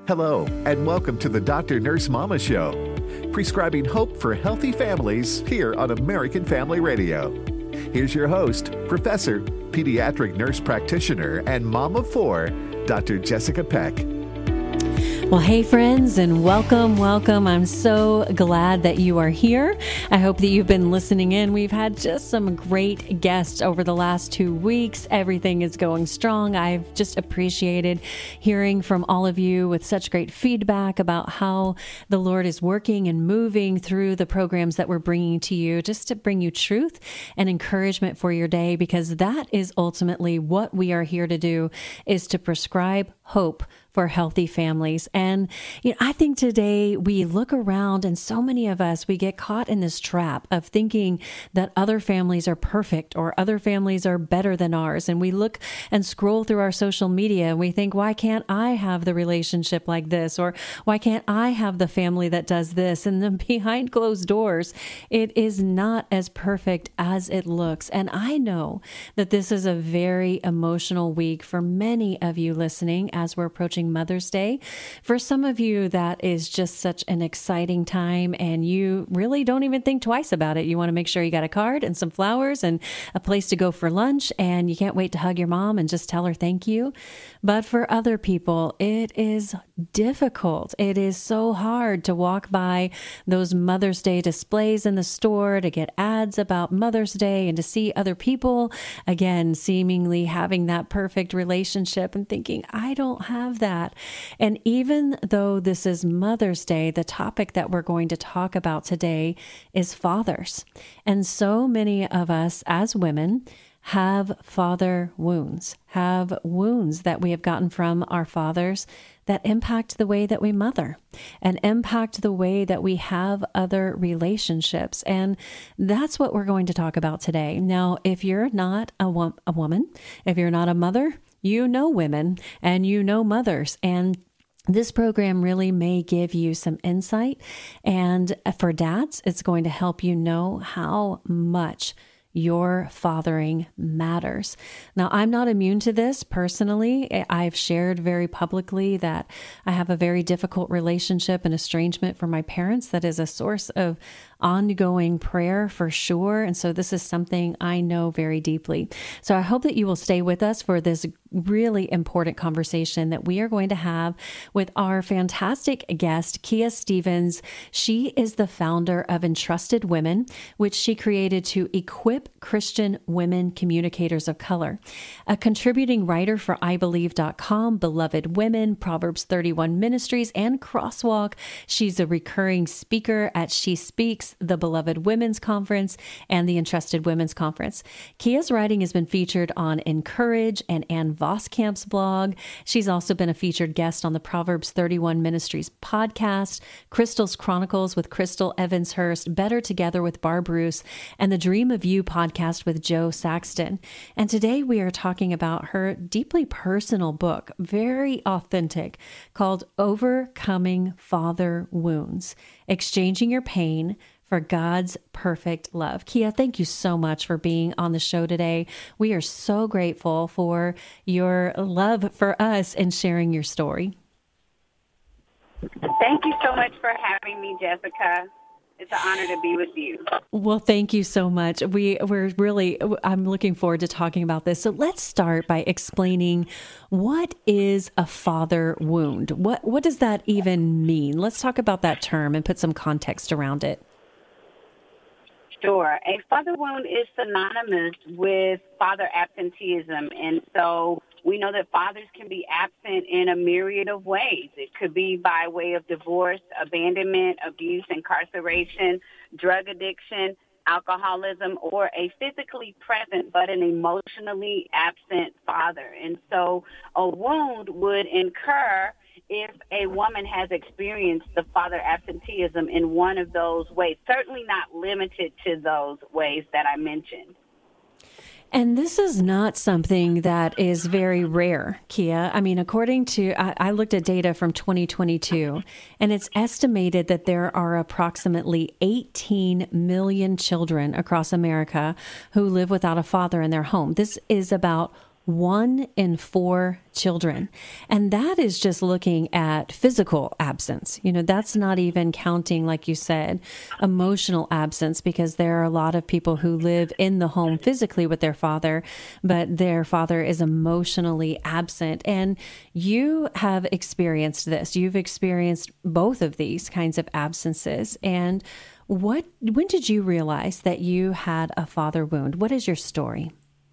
Hello, and welcome to the Dr. Nurse Mama Show, prescribing hope for healthy families here on American Family Radio. Here's your host, Professor, Pediatric Nurse Practitioner, and Mom of 4, Dr. Jessica Peck. Well, hey friends, and welcome. I'm so glad that you are here. I hope that you've been listening in. We've had just some great guests over the last 2 weeks. Everything is going strong. I've just appreciated hearing from all of you with such great feedback about how the Lord is working and moving through the programs that we're bringing to you, just to bring you truth and encouragement for your day, because that is ultimately what we are here to do, is to prescribe hope for healthy families. And I think today we look around and so many of us, we get caught in this trap of thinking that other families are perfect or other families are better than ours. And we look and scroll through our social media and we think, why can't I have the relationship like this? Or why can't I have the family that does this? And then behind closed doors, it is not as perfect as it looks. And I know that this is a very emotional week for many of you listening as we're approaching Mother's Day. For some of you, that is just such an exciting time, and you really don't even think twice about it. You want to make sure you got a card and some flowers and a place to go for lunch, and you can't wait to hug your mom and just tell her thank you. But for other people, it is difficult. It is so hard to walk by those Mother's Day displays in the store, to get ads about Mother's Day, and to see other people, again, seemingly having that perfect relationship and thinking, I don't have that. And even though this is Mother's Day, the topic that we're going to talk about today is fathers. And so many of us as women have father wounds, have wounds that we have gotten from our fathers that impact the way that we mother and impact the way that we have other relationships. And that's what we're going to talk about today. Now, if you're not a woman, if you're not a mother, you know women and you know mothers. And this program really may give you some insight. And for dads, it's going to help you know how much your fathering matters. Now, I'm not immune to this personally. I've shared very publicly that I have a very difficult relationship and estrangement from my parents that is a source of ongoing prayer for sure. And so this is something I know very deeply. So I hope that you will stay with us for this really important conversation that we are going to have with our fantastic guest, Kia Stevens. She is the founder of Entrusted Women, which she created to equip Christian women communicators of color. A contributing writer for IBelieve.com, Beloved Women, Proverbs 31 Ministries, and Crosswalk. She's a recurring speaker at She Speaks, the Beloved Women's Conference, and the Entrusted Women's Conference. Kia's writing has been featured on Encourage and Ann Voskamp's blog. She's also been a featured guest on the Proverbs 31 Ministries podcast, Crystal's Chronicles with Crystal Evanshurst, Better Together with Barb Bruce, and the Dream of You podcast with Joe Saxton. And today we are talking about her deeply personal book, very authentic, called Overcoming Father Wounds, Exchanging Your Pain for God's Perfect Love. Kia, thank you so much for being on the show today. We are so grateful for your love for us and sharing your story. Thank you so much for having me, Jessica. It's an honor to be with you. Well, thank you so much. I'm looking forward to talking about this. So let's start by explaining, what is a father wound? What does that even mean? Let's talk about that term and put some context around it. Sure. A father wound is synonymous with father absenteeism. And so we know that fathers can be absent in a myriad of ways. It could be by way of divorce, abandonment, abuse, incarceration, drug addiction, alcoholism, or a physically present but an emotionally absent father. And so a wound would incur if a woman has experienced the father absenteeism in one of those ways, certainly not limited to those ways that I mentioned. And this is not something that is very rare, Kia. I mean, according to, I looked at data from 2022, and it's estimated that there are approximately 18 million children across America who live without a father in their home. This is about 1 in 4 children. And that is just looking at physical absence. That's not even counting, like you said, emotional absence, because there are a lot of people who live in the home physically with their father, but their father is emotionally absent. And you have experienced this. You've experienced both of these kinds of absences. And when did you realize that you had a father wound? What is your story?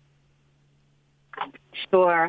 Sure.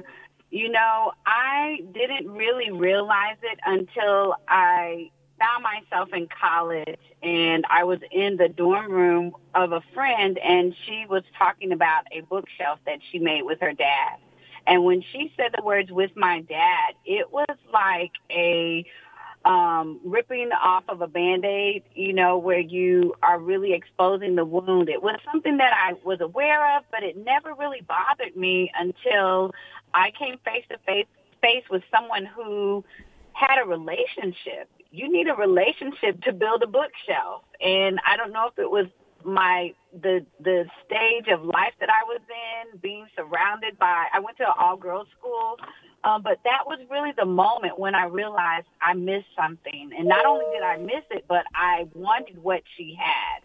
I didn't really realize it until I found myself in college, and I was in the dorm room of a friend, and she was talking about a bookshelf that she made with her dad. And when she said the words "with my dad," it was like a ripping off of a Band-Aid, where you are really exposing the wound. It was something that I was aware of, but it never really bothered me until I came face to face with someone who had a relationship. You need a relationship to build a bookshelf. And I don't know if it was the stage of life that I was in, being surrounded by, I went to an all-girls school, but that was really the moment when I realized I missed something. And not only did I miss it, but I wanted what she had.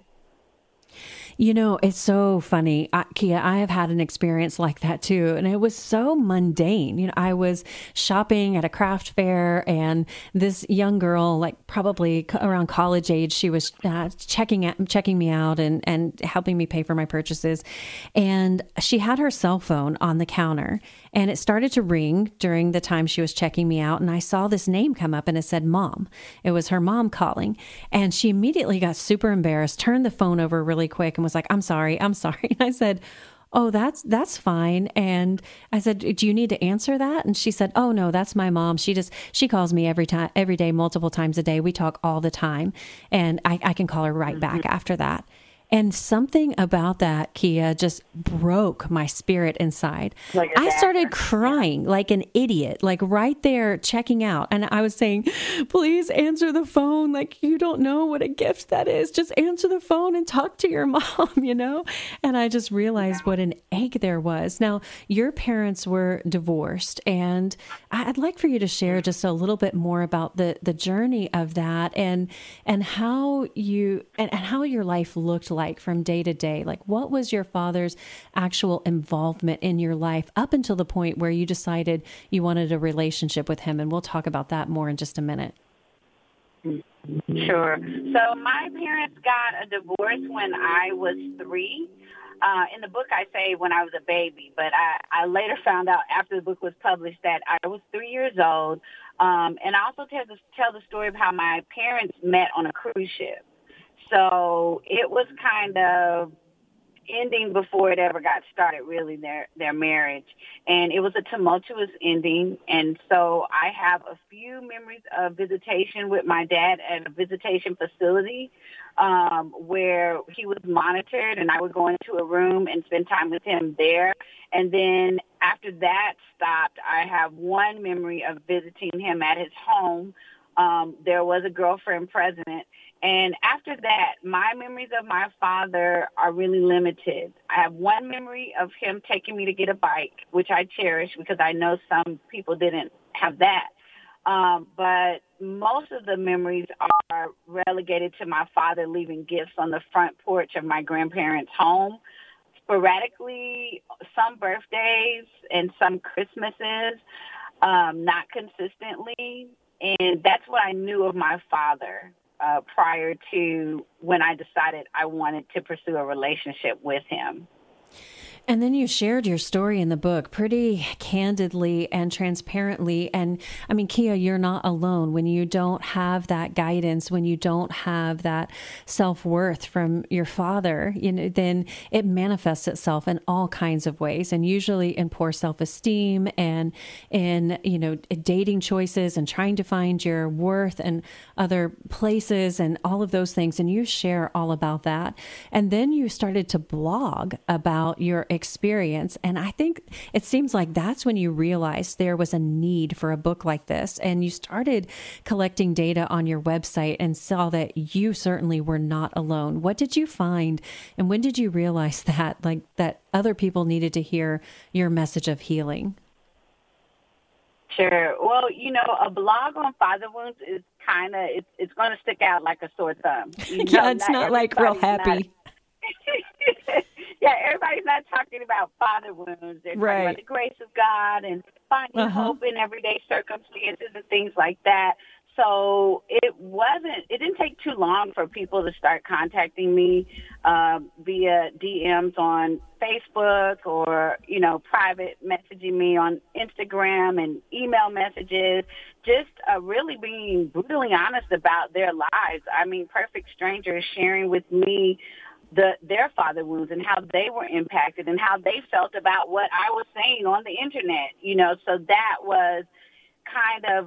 It's so funny, Kia. I have had an experience like that too, and it was so mundane. I was shopping at a craft fair, and this young girl, like probably around college age, she was checking me out and helping me pay for my purchases. And she had her cell phone on the counter, and it started to ring during the time she was checking me out. And I saw this name come up, and it said Mom. It was her mom calling, and she immediately got super embarrassed, turned the phone over really quick, and was like, I'm sorry. And I said, oh, that's fine. And I said, do you need to answer that? And she said, oh no, that's my mom. She calls me every day, multiple times a day. We talk all the time. And I can call her right back after that. And something about that, Kia, just broke my spirit inside. I started crying like an idiot, like right there checking out. And I was saying, please answer the phone. Like, you don't know what a gift that is. Just answer the phone and talk to your mom, And I just realized what an ache there was. Now, your parents were divorced, and I'd like for you to share just a little bit more about the journey of that and how how your life looked like from day to day. Like, what was your father's actual involvement in your life up until the point where you decided you wanted a relationship with him? And we'll talk about that more in just a minute. Sure. So my parents got a divorce when I was 3. In the book, I say when I was a baby, but I later found out after the book was published that I was 3 years old. And I also tell the story of how my parents met on a cruise ship. So it was kind of ending before it ever got started, really, their marriage. And it was a tumultuous ending. And so I have a few memories of visitation with my dad at a visitation facility where he was monitored, and I would go into a room and spend time with him there. And then after that stopped, I have one memory of visiting him at his home. There was a girlfriend present. And after that, my memories of my father are really limited. I have one memory of him taking me to get a bike, which I cherish because I know some people didn't have that. But most of the memories are relegated to my father leaving gifts on the front porch of my grandparents' home. Sporadically, some birthdays and some Christmases, not consistently. And that's what I knew of my father prior to when I decided I wanted to pursue a relationship with him. And then you shared your story in the book pretty candidly and transparently. And I mean, Kia, you're not alone. When you don't have that guidance, when you don't have that self-worth from your father, then it manifests itself in all kinds of ways, and usually in poor self-esteem and in, dating choices and trying to find your worth and other places and all of those things. And you share all about that. And then you started to blog about your experience. And I think it seems like that's when you realized there was a need for a book like this. And you started collecting data on your website and saw that you certainly were not alone. What did you find? And when did you realize that, like, that other people needed to hear your message of healing? Sure. Well, a blog on father wounds is kind of, it's going to stick out like a sore thumb. Yeah, it's not like real happy. Yeah, everybody's not talking about father wounds. They're talking about the grace of God and finding hope in everyday circumstances and things like that. So it didn't take too long for people to start contacting me via DMs on Facebook or, private messaging me on Instagram and email messages, just really being brutally honest about their lives. I mean, perfect strangers sharing with me their father wounds and how they were impacted and how they felt about what I was saying on the internet, so that was kind of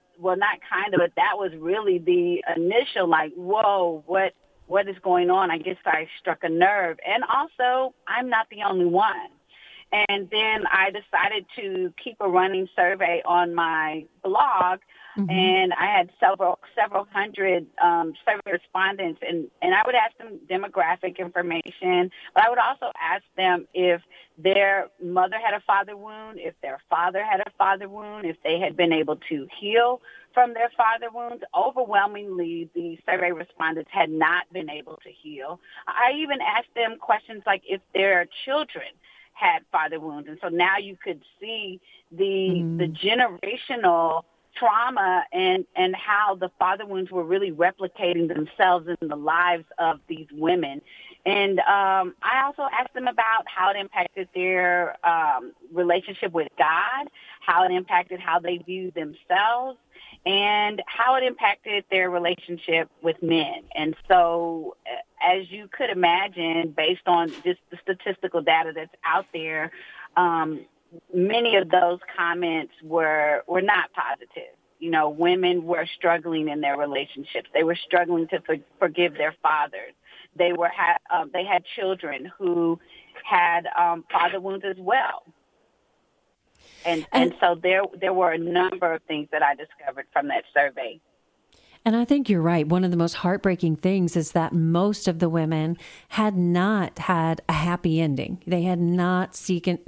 but that was really the initial, like, whoa, what is going on? I guess I struck a nerve. And also, I'm not the only one. And then I decided to keep a running survey on my blog, and I had several hundred survey respondents, and I would ask them demographic information, but I would also ask them if their mother had a father wound, if their father had a father wound, if they had been able to heal from their father wounds. Overwhelmingly, the survey respondents had not been able to heal. I even asked them questions like if their children had father wounds. And so now you could see the generational trauma and how the father wounds were really replicating themselves in the lives of these women. And I also asked them about how it impacted their relationship with God, how it impacted how they viewed themselves, and how it impacted their relationship with men. And so, as you could imagine, based on just the statistical data that's out there, many of those comments were not positive. Women were struggling in their relationships. They were struggling to forgive their fathers. They had children who had father wounds as well. And so there were a number of things that I discovered from that survey. And I think you're right. One of the most heartbreaking things is that most of the women had not had a happy ending. They had not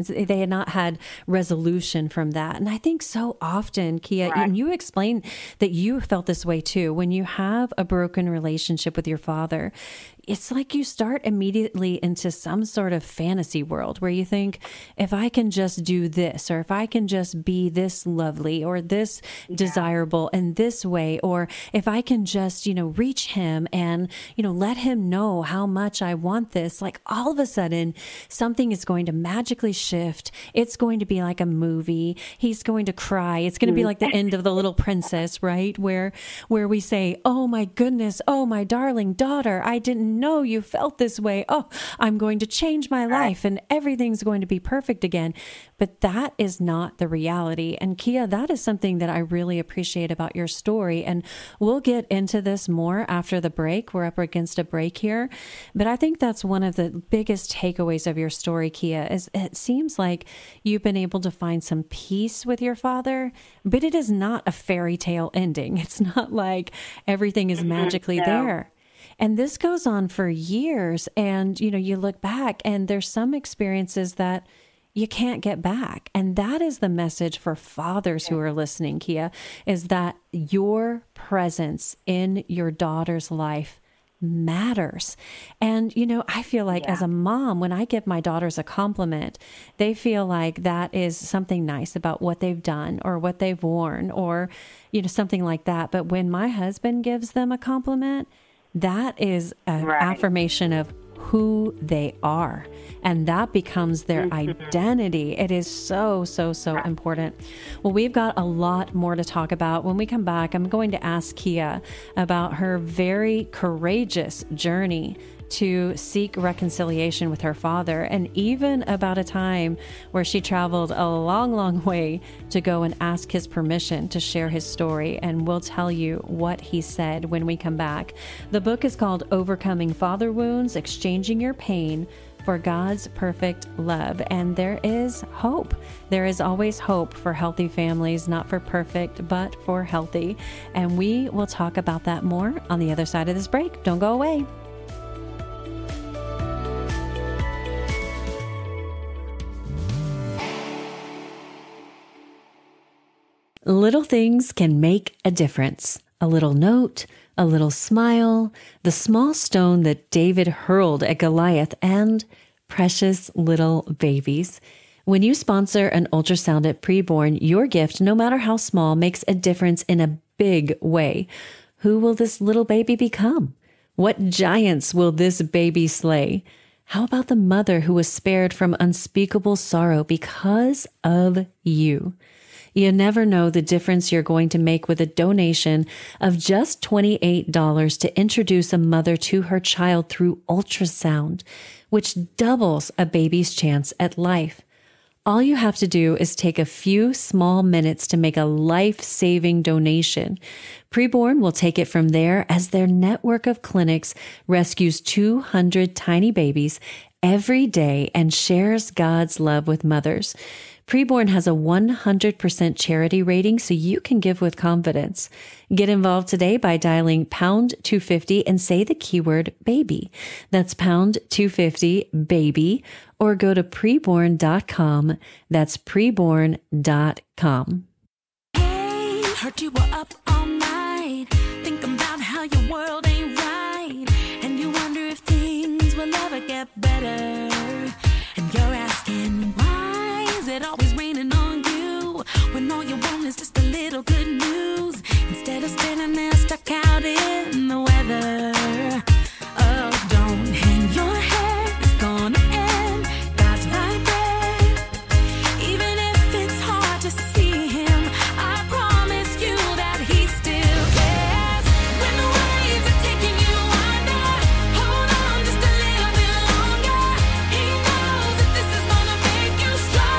had resolution from that. And I think so often, Kia, and you explained that you felt this way too. When you have a broken relationship with your father, it's like you start immediately into some sort of fantasy world where you think, if I can just do this, or if I can just be this lovely or this desirable in this way, or if I can just, reach him and, let him know how much I want this, like all of a sudden something is going to magically shift. It's going to be like a movie. He's going to cry. It's going to be like the end of The Little Princess, right? Where we say, oh my goodness, oh my darling daughter, I didn't know you felt this way. Oh, I'm going to change my life and everything's going to be perfect again. But that is not the reality. And Kia, that is something that I really appreciate about your story. And we'll get into this more after the break. We're up against a break here. But I think that's one of the biggest takeaways of your story, Kia, is it seems like you've been able to find some peace with your father, but it is not a fairy tale ending. It's not like everything is magically there. And this goes on for years. And, you look back and there's some experiences that you can't get back. And that is the message for fathers who are listening, Kia, is that your presence in your daughter's life matters. And, I feel like as a mom, when I give my daughters a compliment, they feel like that is something nice about what they've done or what they've worn or, something like that. But when my husband gives them a compliment, that is an affirmation of who they are. And that becomes their identity. It is so, so, so important. Well, we've got a lot more to talk about. When we come back, I'm going to ask Kia about her very courageous journey to seek reconciliation with her father, and even about a time where she traveled a long, long way to go and ask his permission to share his story. And we'll tell you what he said when we come back. The book is called Overcoming Father Wounds, Exchanging Your Pain for God's perfect love. And there is hope. There is always hope for healthy families, not for perfect, but for healthy. And we will talk about that more on the other side of this break. Don't go away. Little things can make a difference. A little note, a little smile, the small stone that David hurled at Goliath, and precious little babies. When you sponsor an ultrasound at Preborn, your gift, no matter how small, makes a difference in a big way. Who will this little baby become? What giants will this baby slay? How about the mother who was spared from unspeakable sorrow because of you? You never know the difference you're going to make with a donation of just $28 to introduce a mother to her child through ultrasound, which doubles a baby's chance at life. All you have to do is take a few small minutes to make a life-saving donation. Preborn will take it from there as their network of clinics rescues 200 tiny babies every day and shares God's love with mothers. Preborn has a 100% charity rating, so you can give with confidence. Get involved today by dialing pound 250 and say the keyword baby. That's pound 250 baby, or go to preborn.com. That's preborn.com. Hey, heard you were up all night, thinking about how your world ain't right, and you wonder if things will ever get better, and you're asking why is it always raining on you when all you want is just a little good news instead of standing there stuck out in the weather. Oh, don't hang your head, it's gonna end. God's right there, even if it's hard to see him. I promise you that he still cares. When the waves are taking you under, hold on just a little bit longer. He knows that this is gonna make you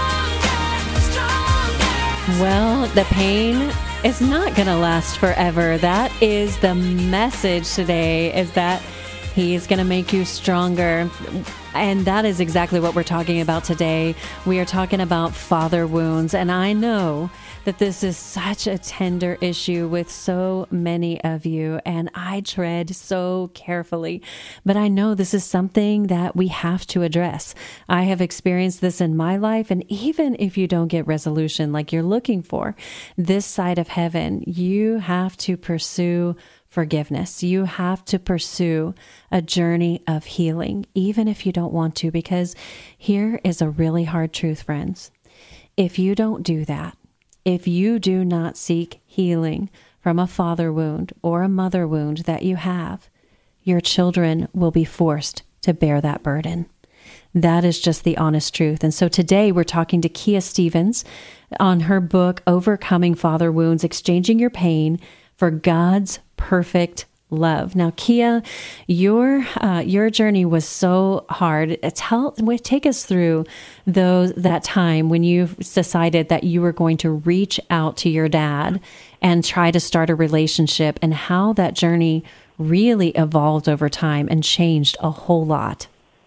stronger. Well, the pain is not going to last forever. That is the message today, is that he's going to make you stronger. And that is exactly what we're talking about today. We are talking about father wounds. And I know that this is such a tender issue with so many of you, and I tread so carefully. But I know this is something that we have to address. I have experienced this in my life, and even if you don't get resolution like you're looking for this side of heaven, you have to pursue forgiveness. You have to pursue a journey of healing, even if you don't want to, because here is a really hard truth, friends. If you don't do that, if you do not seek healing from a father wound or a mother wound that you have, your children will be forced to bear that burden. That is just the honest truth. And so today we're talking to Kia Stevens on her book, Overcoming Father Wounds, Exchanging Your Pain for God's Perfect Love. Now, Kia, your journey was so hard. Take us through that time when you decided that you were going to reach out to your dad and try to start a relationship, and how that journey really evolved over time and changed a whole lot.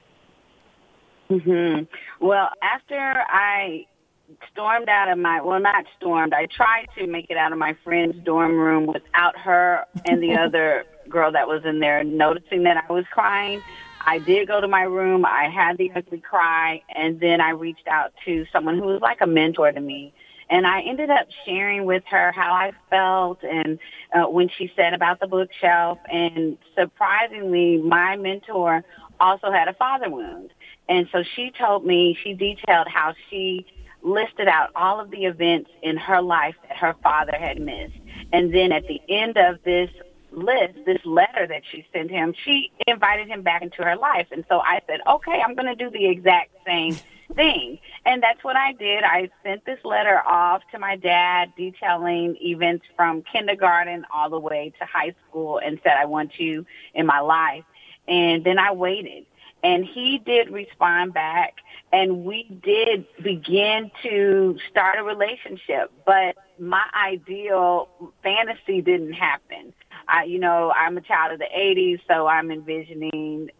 Mm-hmm. Well, after I stormed out of not stormed, I tried to make it out of my friend's dorm room without her and the other girl that was in there noticing that I was crying. I did go to my room. I had the ugly cry, and then I reached out to someone who was like a mentor to me. And I ended up sharing with her how I felt, and when she said about the bookshelf. And surprisingly, my mentor also had a father wound. And so she detailed how she listed out all of the events in her life that her father had missed. And then at the end of this letter that she sent him, she invited him back into her life. And so I said, okay, I'm going to do the exact same thing. And that's what I did. I sent this letter off to my dad detailing events from kindergarten all the way to high school, and said, I want you in my life. And then I waited. And he did respond back, and we did begin to start a relationship. But my ideal fantasy didn't happen. I'm a child of the 80s, so I'm envisioning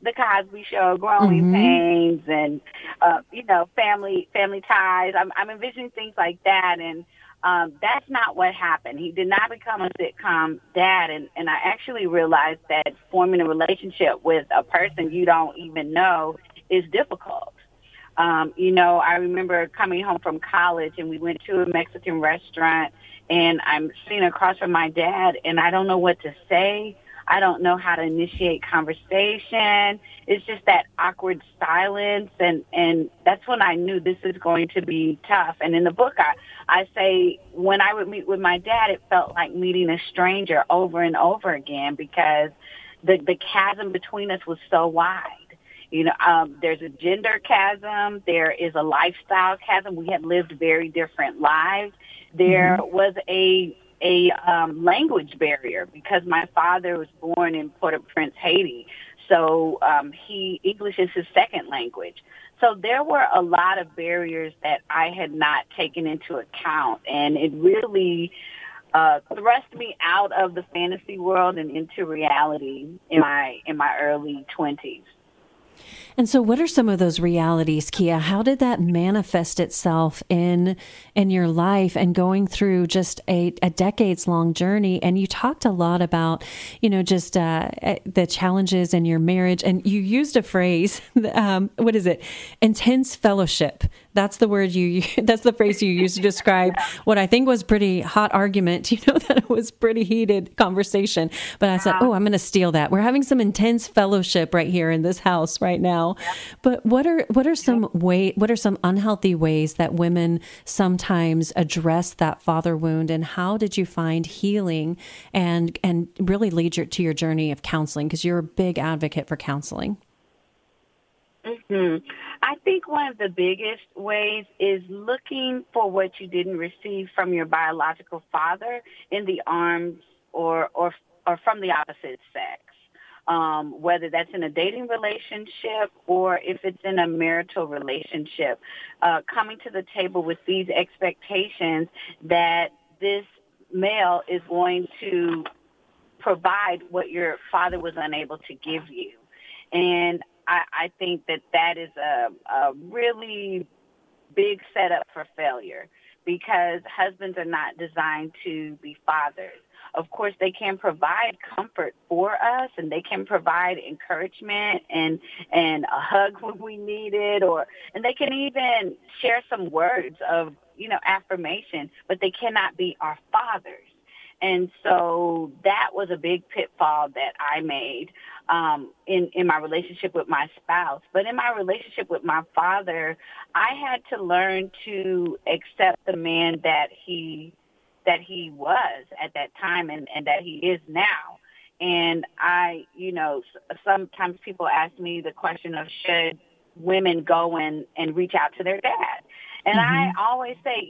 The Cosby Show, Growing Pains, and Family Ties. I'm envisioning things like that, and that's not what happened. He did not become a sitcom dad, and I actually realized that forming a relationship with a person you don't even know is difficult. I remember coming home from college, and we went to a Mexican restaurant, and I'm sitting across from my dad, and I don't know what to say. I don't know how to initiate conversation. It's just that awkward silence, and that's when I knew this is going to be tough. And in the book, I say when I would meet with my dad, it felt like meeting a stranger over and over again because the chasm between us was so wide. There's a gender chasm. There is a lifestyle chasm. We had lived very different lives. There was a language barrier because my father was born in Port-au-Prince, Haiti. So English is his second language. So there were a lot of barriers that I had not taken into account, and it really thrust me out of the fantasy world and into reality in my early 20s. And so what are some of those realities, Kia? How did that manifest itself in your life and going through just a decades-long journey? And you talked a lot about, just the challenges in your marriage. And you used a phrase, what is it? Intense fellowship. That's the word that's the phrase you used to describe what I think was pretty hot argument, that it was pretty heated conversation. But I said, I'm going to steal that. We're having some intense fellowship right here in this house right now. But what are some unhealthy ways that women sometimes address that father wound, and how did you find healing and really lead to your journey of counseling? Because you're a big advocate for counseling. I think one of the biggest ways is looking for what you didn't receive from your biological father in the arms or from the opposite sex. Whether that's in a dating relationship or if it's in a marital relationship, coming to the table with these expectations that this male is going to provide what your father was unable to give you. And I think that is a really big setup for failure because husbands are not designed to be fathers. Of course, they can provide comfort for us, and they can provide encouragement and a hug when we need it, and they can even share some words of, affirmation, but they cannot be our fathers. And so that was a big pitfall that I made in my relationship with my spouse. But in my relationship with my father, I had to learn to accept the man that he was at that time and that he is now. And I, sometimes people ask me the question of should women go and reach out to their dad? And I always say,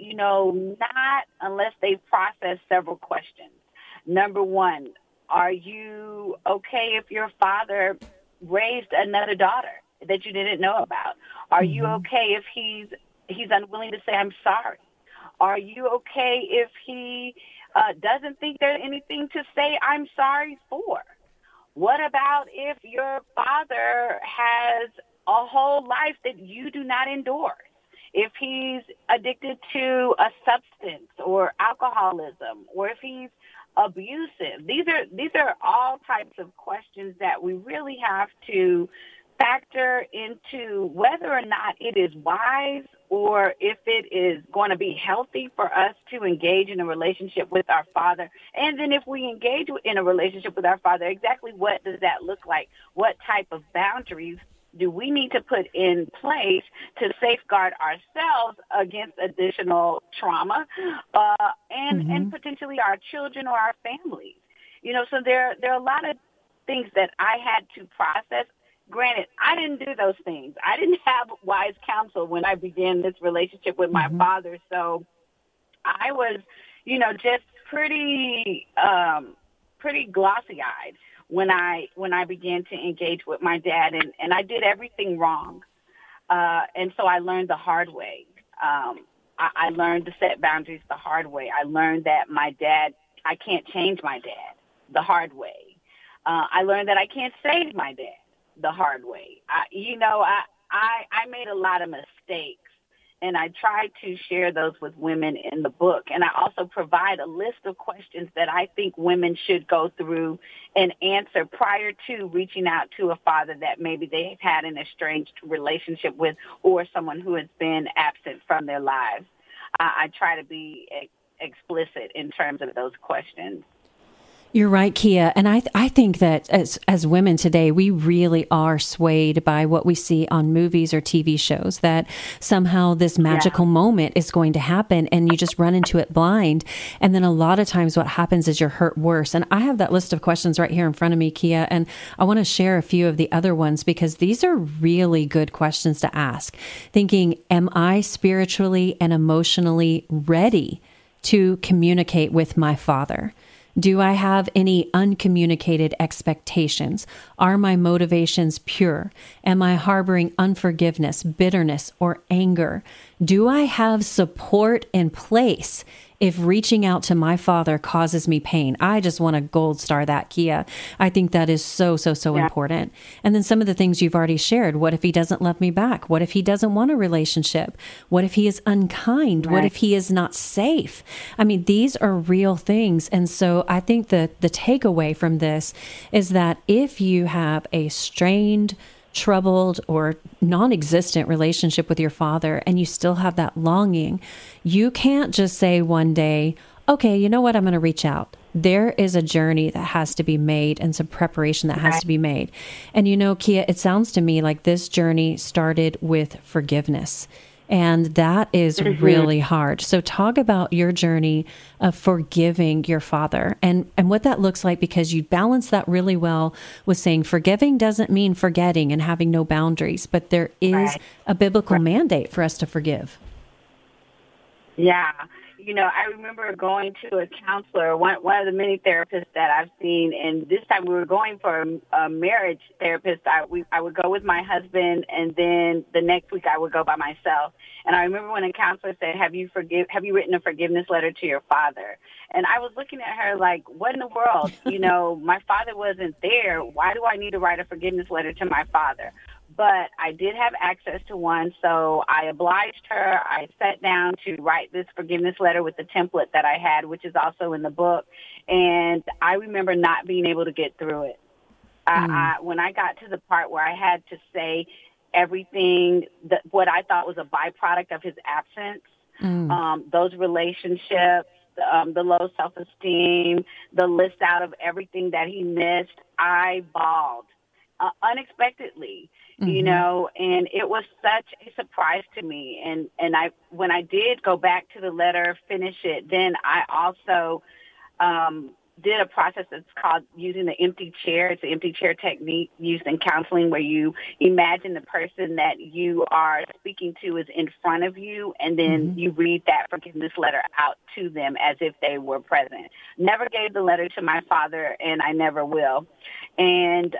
not unless they process several questions. Number one, are you okay if your father raised another daughter that you didn't know about? Are you okay if he's unwilling to say, I'm sorry? Are you okay if he doesn't think there's anything to say I'm sorry for? What about if your father has a whole life that you do not endorse? If he's addicted to a substance or alcoholism, or if he's abusive. These are all types of questions that we really have to factor into whether or not it is wise or if it is going to be healthy for us to engage in a relationship with our father. And then if we engage in a relationship with our father, exactly what does that look like? What type of boundaries do we need to put in place to safeguard ourselves against additional trauma and potentially our children or our families? So there are a lot of things that I had to process. Granted, I didn't do those things. I didn't have wise counsel when I began this relationship with my father. So I was, just pretty glossy-eyed when I began to engage with my dad, and I did everything wrong. And so I learned the hard way. I learned to set boundaries the hard way. I learned that I can't change my dad the hard way. I learned that I can't save my dad the hard way. I made a lot of mistakes, and I try to share those with women in the book. And I also provide a list of questions that I think women should go through and answer prior to reaching out to a father that maybe they've had an estranged relationship with, or someone who has been absent from their lives. I try to be explicit in terms of those questions. You're right, Kia. And I think that as women today, we really are swayed by what we see on movies or TV shows, that somehow this magical moment is going to happen and you just run into it blind. And then a lot of times what happens is you're hurt worse. And I have that list of questions right here in front of me, Kia, and I want to share a few of the other ones because these are really good questions to ask. Thinking, am I spiritually and emotionally ready to communicate with my Father? Do I have any uncommunicated expectations? Are my motivations pure? Am I harboring unforgiveness, bitterness, or anger? Do I have support in place if reaching out to my Father causes me pain? I just want to gold star that, Kia. I think that is so important. And then some of the things you've already shared. What if he doesn't love me back? What if he doesn't want a relationship? What if he is unkind? Right. What if he is not safe? I mean, these are real things. And so I think the takeaway from this is that if you have a strained, troubled, or non-existent relationship with your Father, and you still have that longing, you can't just say one day, okay, you know what, I'm going to reach out. There is a journey that has to be made and some preparation that has to be made. And Kia, it sounds to me like this journey started with forgiveness. And that is really hard. So talk about your journey of forgiving your Father and what that looks like, because you balance that really well with saying forgiving doesn't mean forgetting and having no boundaries, but there is a biblical mandate for us to forgive. Yeah. I remember going to a counselor, one of the many therapists that I've seen, and this time we were going for a marriage therapist. I would go with my husband, and then the next week I would go by myself. And I remember when a counselor said, have you written a forgiveness letter to your father? And I was looking at her like, what in the world? My father wasn't there. Why do I need to write a forgiveness letter to my father? But I did have access to one, so I obliged her. I sat down to write this forgiveness letter with the template that I had, which is also in the book, and I remember not being able to get through it. When I got to the part where I had to say everything, what I thought was a byproduct of his absence, those relationships, the low self-esteem, the list out of everything that he missed, I bawled unexpectedly. And it was such a surprise to me. And when I did go back to the letter, finish it, then I also did a process that's called using the empty chair. It's an empty chair technique used in counseling, where you imagine the person that you are speaking to is in front of you, and then you read that forgiveness letter out to them as if they were present. Never gave the letter to my father, and I never will. And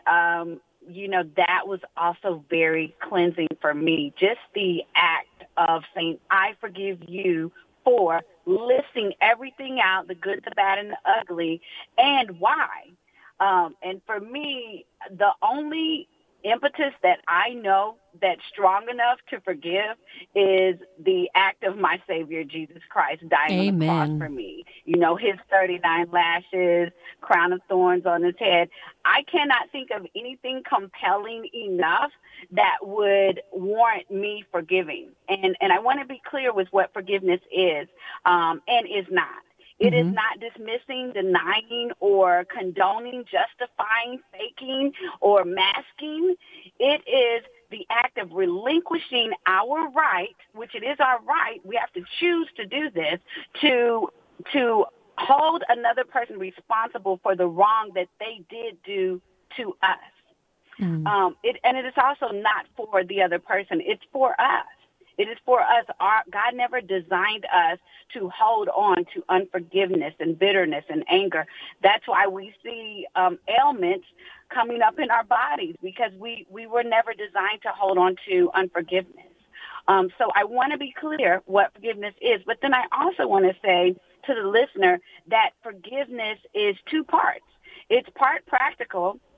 that was also very cleansing for me. Just the act of saying, I forgive you, for listing everything out, the good, the bad, and the ugly, and why. And for me, the only impetus that I know that's strong enough to forgive is the act of my Savior, Jesus Christ, dying on the cross for me. His 39 lashes, crown of thorns on his head. I cannot think of anything compelling enough that would warrant me forgiving. And I want to be clear with what forgiveness is and is not. It is not dismissing, denying, or condoning, justifying, faking, or masking. It is the act of relinquishing our right, which it is our right, we have to choose to do this, to hold another person responsible for the wrong that they did do to us. And it is also not for the other person. It's for us. It is for us. God never designed us to hold on to unforgiveness and bitterness and anger. That's why we see ailments coming up in our bodies, because we were never designed to hold on to unforgiveness. So I want to be clear what forgiveness is, but then I also want to say to the listener that forgiveness is two parts. It's part practical,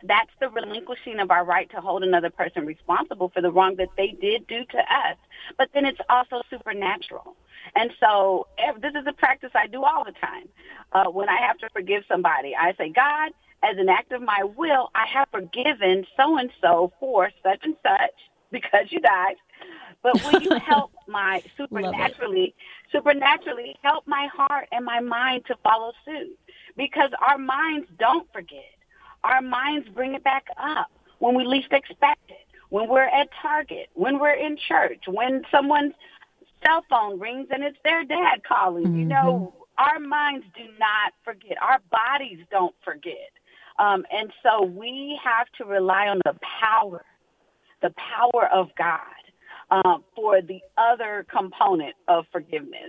that's the relinquishing of our right to hold another person responsible for the wrong that they did do to us. But then it's also supernatural. And so this is a practice I do all the time. When I have to forgive somebody, I say, God, as an act of my will, I have forgiven so-and-so for such and such because you died. But will you help my supernaturally help my heart and my mind to follow suit? Because our minds don't forget. Our minds bring it back up when we least expect it, when we're at Target, when we're in church, when someone's cell phone rings and it's their dad calling. Mm-hmm. You know, our minds do not forget. Our bodies don't forget. And so we have to rely on the power of God for the other component of forgiveness.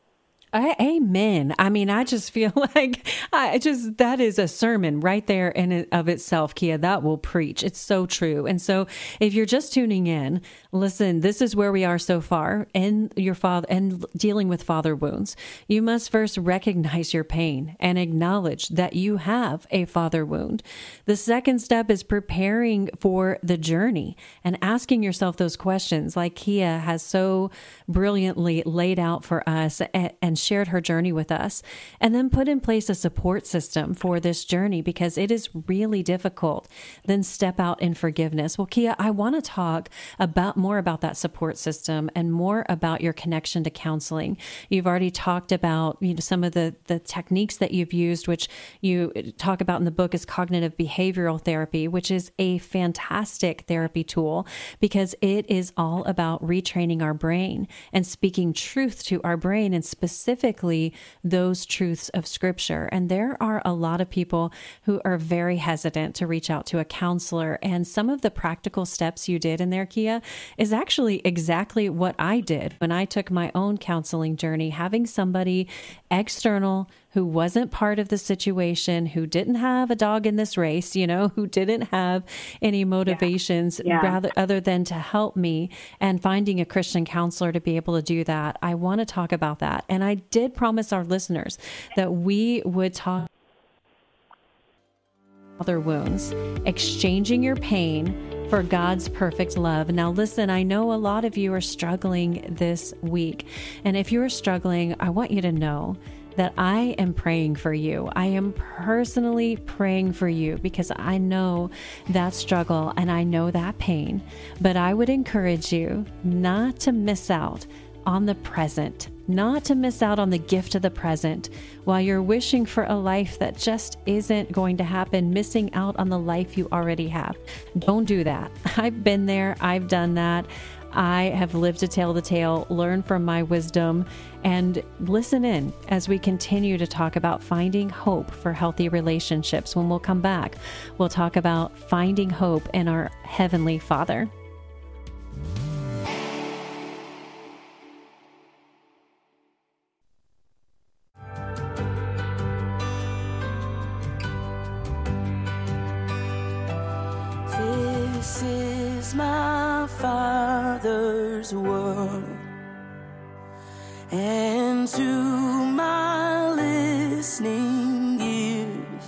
Amen. I mean, I just feel like that is a sermon right there in and of itself, Kia. That will preach. It's so true. And so if you're just tuning in, listen, this is where we are so far in your father and dealing with father wounds. You must first recognize your pain and acknowledge that you have a father wound. The second step is preparing for the journey and asking yourself those questions like Kia has so brilliantly laid out for us and shared her journey with us, and then put in place a support system for this journey because it is really difficult. Then step out in forgiveness. Well, Kia, I want to talk more about that support system and more about your connection to counseling. You've already talked about, some of the techniques that you've used, which you talk about in the book is cognitive behavioral therapy, which is a fantastic therapy tool because it is all about retraining our brain and speaking truth to our brain and specifically those truths of Scripture. And there are a lot of people who are very hesitant to reach out to a counselor. And some of the practical steps you did in there, Kia, is actually exactly what I did when I took my own counseling journey, having somebody external who wasn't part of the situation, who didn't have a dog in this race, who didn't have any motivations rather other than to help me, and finding a Christian counselor to be able to do that. I want to talk about that. And I did promise our listeners that we would talk other wounds, exchanging your pain for God's perfect love. Now, listen, I know a lot of you are struggling this week. And if you are struggling, I want you to know that I am praying for you. I am personally praying for you because I know that struggle and I know that pain. But I would encourage you not to miss out on the present, not to miss out on the gift of the present while you're wishing for a life that just isn't going to happen, missing out on the life you already have. Don't do that. I've been there. I've done that. I have lived to tell the tale, learn from my wisdom, and listen in as we continue to talk about finding hope for healthy relationships. When we'll come back, we'll talk about finding hope in our Heavenly Father. This is my Father's world, and to my listening ears,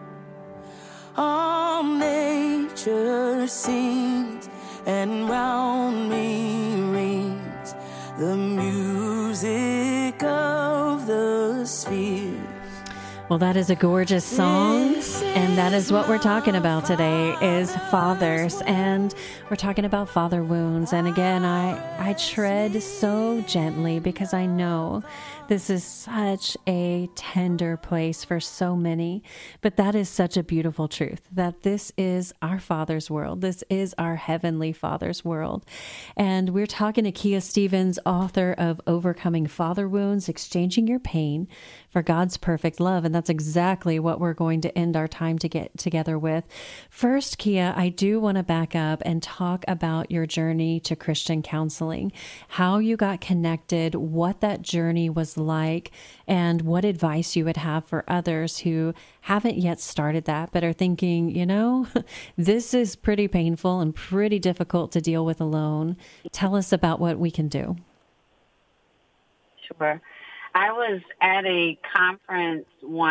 all nature sings, and round me rings the music of the spheres. Well, that is a gorgeous song, and that is what we're talking about today is fathers, and we're talking about father wounds. And again, I tread so gently because I know this is such a tender place for so many, but that is such a beautiful truth that this is our Father's world. This is our Heavenly Father's world. And we're talking to Kia Stevens, author of Overcoming Father Wounds, Exchanging Your Pain for God's Perfect Love. And that's exactly what we're going to end our time to get together with. First, Kia, I do want to back up and talk about your journey to Christian counseling, how you got connected, what that journey was like, and what advice you would have for others who haven't yet started that, but are thinking, this is pretty painful and pretty difficult to deal with alone. Tell us about what we can do. Sure. I was at a conference once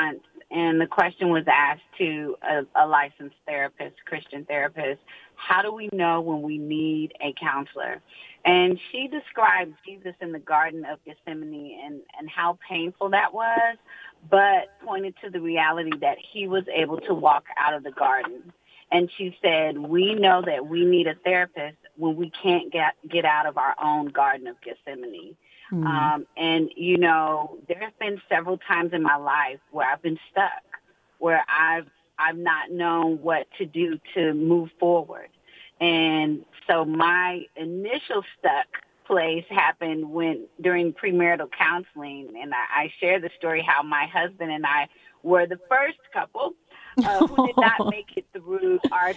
and the question was asked to a licensed therapist, Christian therapist, how do we know when we need a counselor? And she described Jesus in the Garden of Gethsemane and how painful that was, but pointed to the reality that he was able to walk out of the garden. And she said, we know that we need a therapist when we can't get out of our own Garden of Gethsemane. And, you know, there have been several times in my life where I've been stuck, where I've not known what to do to move forward. And so my initial stuck place happened during premarital counseling. And I share the story how my husband and I were the first couple who did not make it through our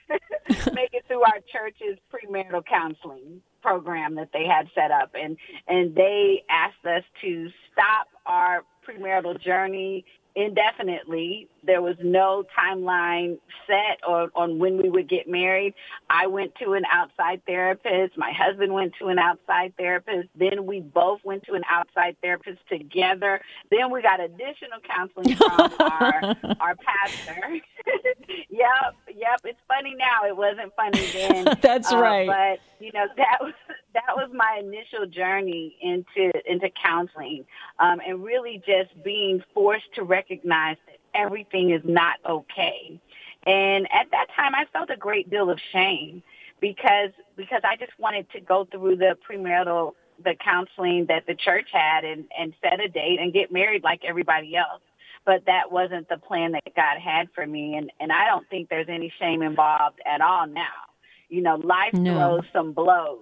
church's premarital counseling program that they had set up, and they asked us to stop our premarital journey indefinitely. There was no timeline set on when we would get married. I went to an outside therapist. My husband went to an outside therapist. Then we both went to an outside therapist together. Then we got additional counseling from our pastor. Yep. It's funny now. It wasn't funny then. That's right. But you know, that was my initial journey into counseling, and really just being forced to recognize that everything is not okay. And at that time, I felt a great deal of shame because I just wanted to go through the counseling that the church had and set a date and get married like everybody else. But that wasn't the plan that God had for me. And I don't think there's any shame involved at all now. You know, life throws some blows.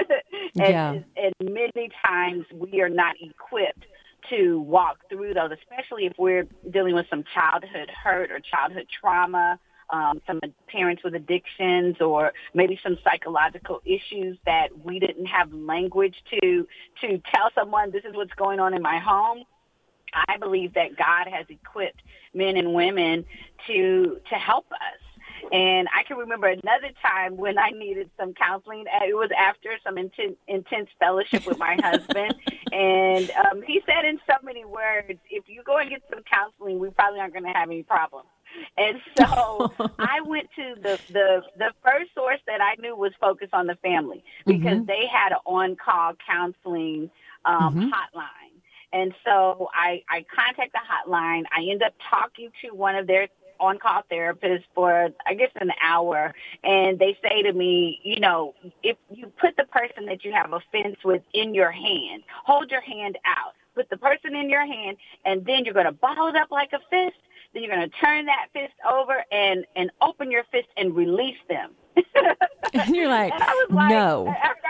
And many times we are not equipped to walk through those, especially if we're dealing with some childhood hurt or childhood trauma, some parents with addictions, or maybe some psychological issues that we didn't have language to tell someone this is what's going on in my home. I believe that God has equipped men and women to help us. And I can remember another time when I needed some counseling. It was after some intense fellowship with my husband. And he said in so many words, if you go and get some counseling, we probably aren't going to have any problems. And so I went to the first source that I knew was focused on the family, because they had an on-call counseling hotline. And so I contact the hotline. I end up talking to one of their on-call therapists for, I guess, an hour. And they say to me, you know, if you put the person that you have offense with in your hand, hold your hand out, put the person in your hand, and then you're going to ball it up like a fist. Then you're going to turn that fist over and open your fist and release them. And you're like, and I was like, no.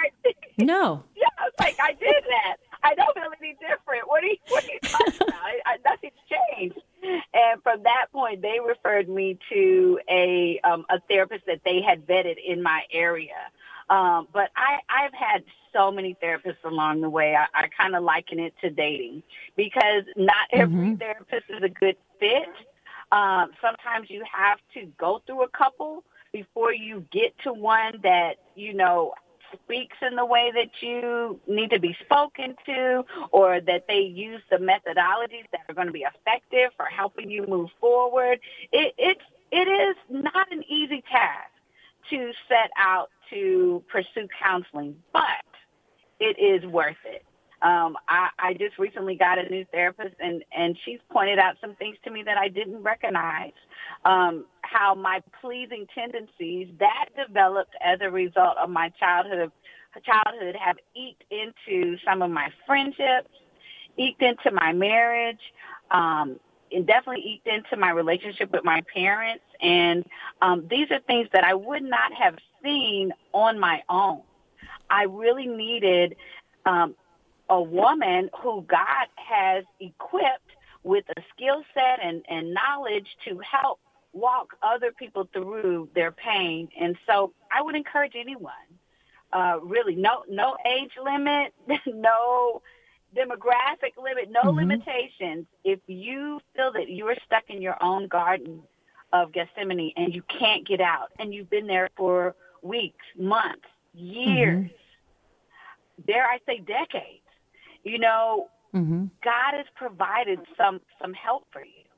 No. Yeah, I was like, I did that. I don't feel any different. What are you talking about? Nothing's changed. And from that point, they referred me to a therapist that they had vetted in my area. But I've had so many therapists along the way. I kind of liken it to dating, because not every therapist is a good fit. Sometimes you have to go through a couple before you get to one that, you know, speaks in the way that you need to be spoken to, or that they use the methodologies that are going to be effective for helping you move forward. It is not an easy task to set out to pursue counseling, but it is worth it. I just recently got a new therapist, and she's pointed out some things to me that I didn't recognize. How my pleasing tendencies that developed as a result of my childhood have eked into some of my friendships, eked into my marriage, and definitely eked into my relationship with my parents. And these are things that I would not have seen on my own. I really needed a woman who God has equipped with a skill set and knowledge to help walk other people through their pain. And so I would encourage anyone, really, no age limit, no demographic limit, no limitations. If you feel that you're stuck in your own garden of Gethsemane and you can't get out, and you've been there for weeks, months, years, dare I say decades, you know, God has provided some help for you.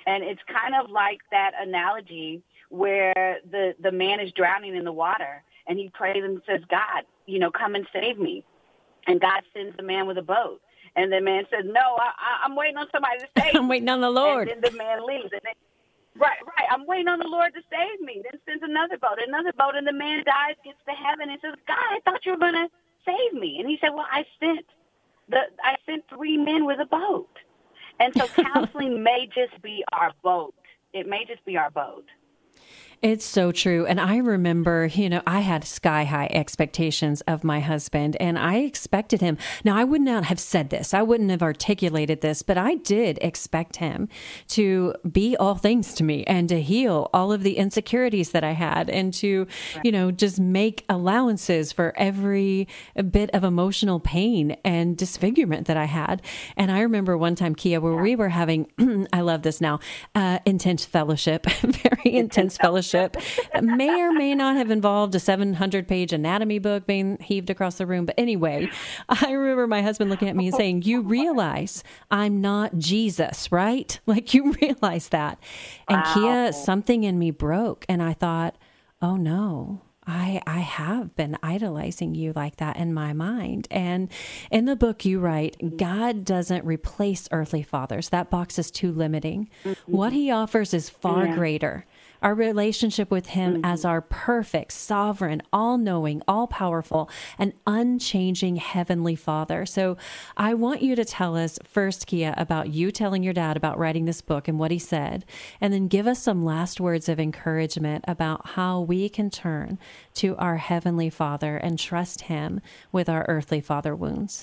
And it's kind of like that analogy where the man is drowning in the water, and he prays and says, God, come and save me. And God sends the man with a boat. And the man says, no, I'm waiting on somebody to save me. I'm waiting on the Lord. And then the man leaves. And then, right. I'm waiting on the Lord to save me. Then sends another boat. And the man dies, gets to heaven, and says, God, I thought you were going to save me. And he said, well, I sent 3 men with a boat. And so counseling may just be our boat. It may just be our boat. It's so true. And I remember, I had sky high expectations of my husband, and I expected him. Now, I would not have said this. I wouldn't have articulated this, but I did expect him to be all things to me and to heal all of the insecurities that I had, and to, just make allowances for every bit of emotional pain and disfigurement that I had. And I remember one time, Kia, where we were having, I love this now, intense fellowship, very intense fellowship. May or may not have involved a 700-page anatomy book being heaved across the room. But anyway, I remember my husband looking at me and saying, you realize I'm not Jesus, right? Like, you realize that. And wow. Kia, something in me broke. And I thought, oh no, I have been idolizing you like that in my mind. And in the book you write, God doesn't replace earthly fathers. That box is too limiting. Mm-hmm. What he offers is far greater. Our relationship with him as our perfect, sovereign, all-knowing, all-powerful, and unchanging heavenly Father. So I want you to tell us first, Kia, about you telling your dad about writing this book and what he said, and then give us some last words of encouragement about how we can turn to our heavenly Father and trust him with our earthly father wounds.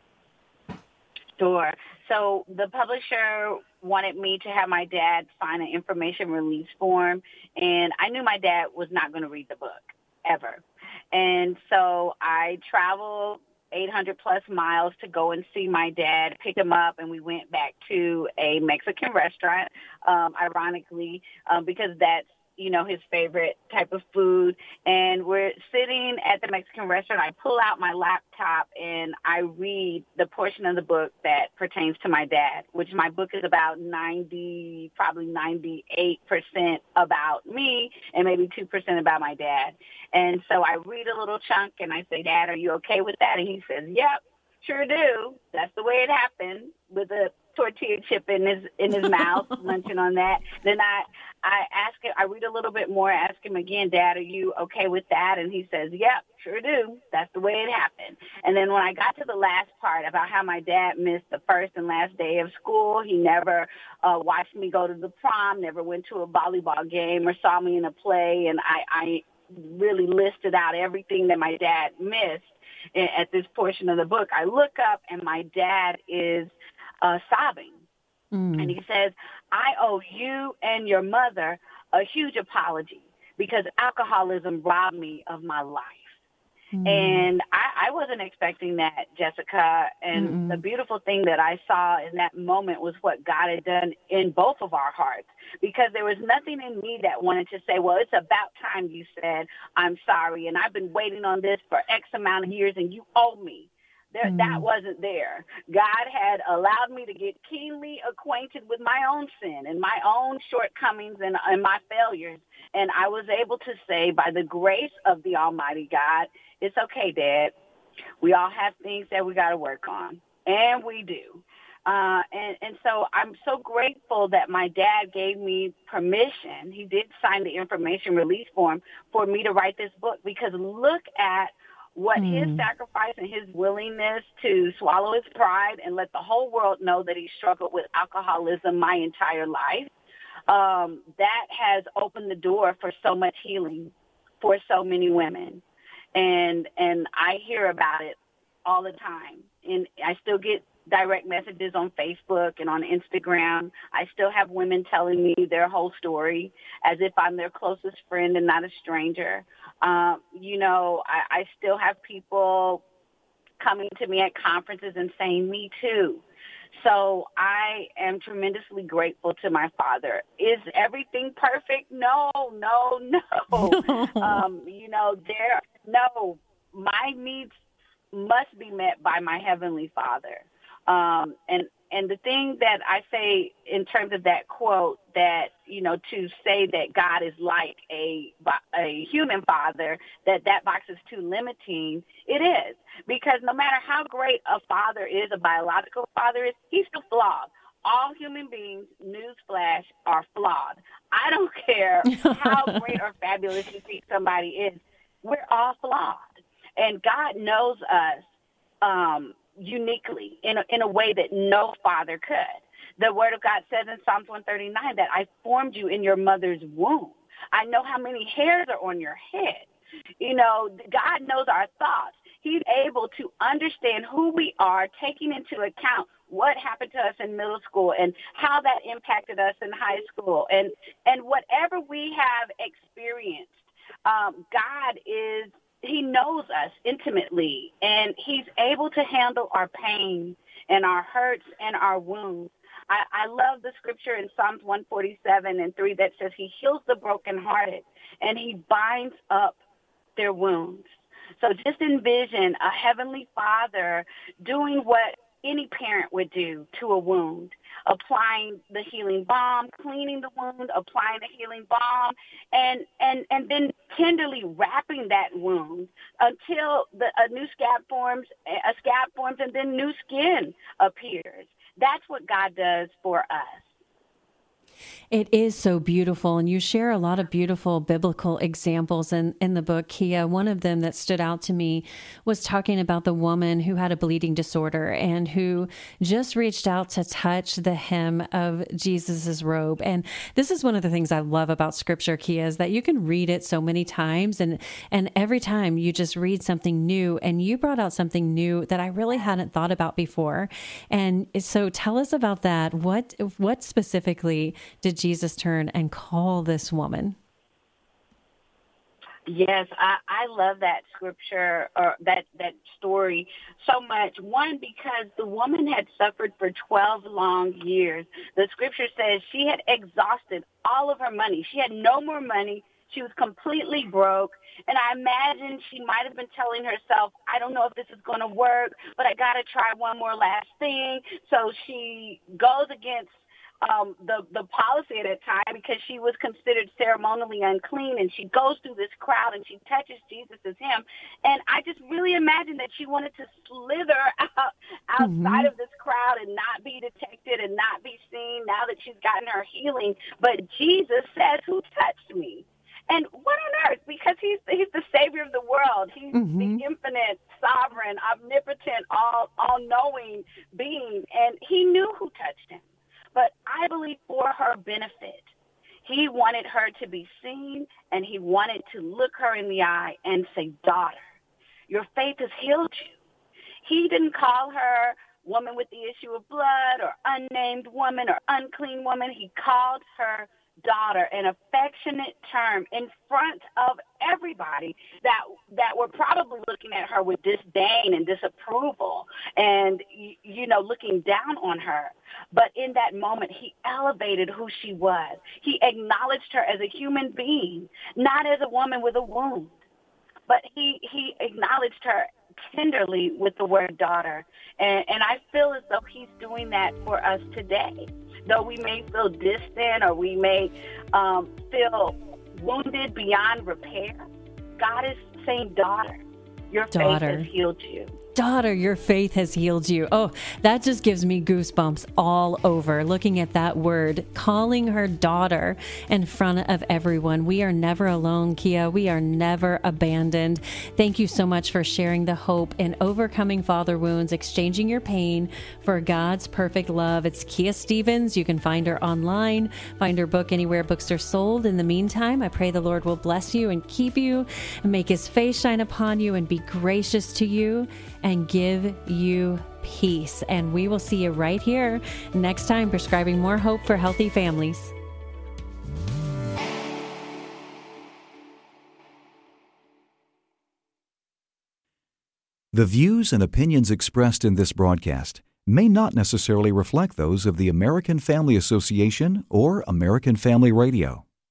Sure. So the publisher wanted me to have my dad sign an information release form, and I knew my dad was not going to read the book, ever. And so I traveled 800 plus miles to go and see my dad, pick him up, and we went back to a Mexican restaurant, ironically, because that's his favorite type of food. And we're sitting at the Mexican restaurant. I pull out my laptop and I read the portion of the book that pertains to my dad, which my book is about probably 98% about me and maybe 2% about my dad. And so I read a little chunk and I say, Dad, are you okay with that? And he says, yep, sure do. That's the way it happened, with a tortilla chip in his mouth, munching on that. Then I ask him, I read a little bit more, ask him again, Dad, are you okay with that? And he says, yep, sure do. That's the way it happened. And then when I got to the last part about how my dad missed the first and last day of school, he never watched me go to the prom, never went to a volleyball game or saw me in a play, and I really listed out everything that my dad missed at this portion of the book. I look up and my dad is sobbing. And he says, I owe you and your mother a huge apology because alcoholism robbed me of my life. And I wasn't expecting that, Jessica. And the beautiful thing that I saw in that moment was what God had done in both of our hearts, because there was nothing in me that wanted to say, well, it's about time you said, I'm sorry, and I've been waiting on this for X amount of years, and you owe me. That wasn't there. God had allowed me to get keenly acquainted with my own sin and my own shortcomings and my failures. And I was able to say, by the grace of the Almighty God, it's okay, Dad. We all have things that we got to work on, and we do. And so I'm so grateful that my dad gave me permission. He did sign the information release form for me to write this book, because look at what his sacrifice and his willingness to swallow his pride and let the whole world know that he struggled with alcoholism my entire life. That has opened the door for so much healing for so many women. And I hear about it all the time. And I still get direct messages on Facebook and on Instagram. I still have women telling me their whole story as if I'm their closest friend and not a stranger. I still have people coming to me at conferences and saying, me too. So I am tremendously grateful to my father. Is everything perfect? No. My needs must be met by my heavenly Father. And And the thing that I say in terms of that quote, that, to say that God is like a human father, that box is too limiting, it is. Because no matter how great a father is, a biological father is, he's still flawed. All human beings, newsflash, are flawed. I don't care how great or fabulous you think somebody is. We're all flawed. And God knows us uniquely in a way that no father could. The Word of God says in Psalms 139 that I formed you in your mother's womb. I know how many hairs are on your head. God knows our thoughts. He's able to understand who we are, taking into account what happened to us in middle school and how that impacted us in high school. And whatever we have experienced, God He knows us intimately, and He's able to handle our pain and our hurts and our wounds. I love the scripture in Psalms 147:3 that says He heals the brokenhearted and He binds up their wounds. So just envision a heavenly Father doing what any parent would do to a wound, applying the healing balm, cleaning the wound, applying the healing balm, and then tenderly wrapping that wound until a new scab forms, and then new skin appears. That's what God does for us. It is so beautiful, and you share a lot of beautiful biblical examples in the book, Kia. One of them that stood out to me was talking about the woman who had a bleeding disorder and who just reached out to touch the hem of Jesus's robe. And this is one of the things I love about Scripture, Kia, is that you can read it so many times, and every time you just read something new, and you brought out something new that I really hadn't thought about before. And so tell us about that. What specifically did Jesus turn and call this woman? Yes, I love that scripture or that story so much. One, because the woman had suffered for 12 long years. The scripture says she had exhausted all of her money. She had no more money. She was completely broke. And I imagine she might have been telling herself, I don't know if this is going to work, but I got to try one more last thing. So she goes against the policy at that time because she was considered ceremonially unclean, and she goes through this crowd and she touches Jesus' hem. And I just really imagine that she wanted to slither outside of this crowd and not be detected and not be seen now that she's gotten her healing. But Jesus says, who touched me? And what on earth? Because he's the Savior of the world. He's the infinite, sovereign, omnipotent, all-knowing being. And he knew who touched him. But I believe for her benefit, he wanted her to be seen, and he wanted to look her in the eye and say, daughter, your faith has healed you. He didn't call her woman with the issue of blood or unnamed woman or unclean woman. He called her daughter, an affectionate term in front of everybody that were probably looking at her with disdain and disapproval and, looking down on her. But in that moment, he elevated who she was. He acknowledged her as a human being, not as a woman with a wound. But he acknowledged her tenderly with the word daughter. And I feel as though he's doing that for us today. Though we may feel distant or we may feel wounded beyond repair, God is saying, daughter, your faith has healed you. Daughter, your faith has healed you. Oh, that just gives me goosebumps all over looking at that word, calling her daughter in front of everyone. We are never alone, Kia. We are never abandoned. Thank you so much for sharing the hope in overcoming father wounds, exchanging your pain for God's perfect love. It's Kia Stevens. You can find her online, find her book anywhere books are sold. In the meantime, I pray the Lord will bless you and keep you and make his face shine upon you and be gracious to you and give you peace. And we will see you right here next time, prescribing more hope for healthy families. The views and opinions expressed in this broadcast may not necessarily reflect those of the American Family Association or American Family Radio.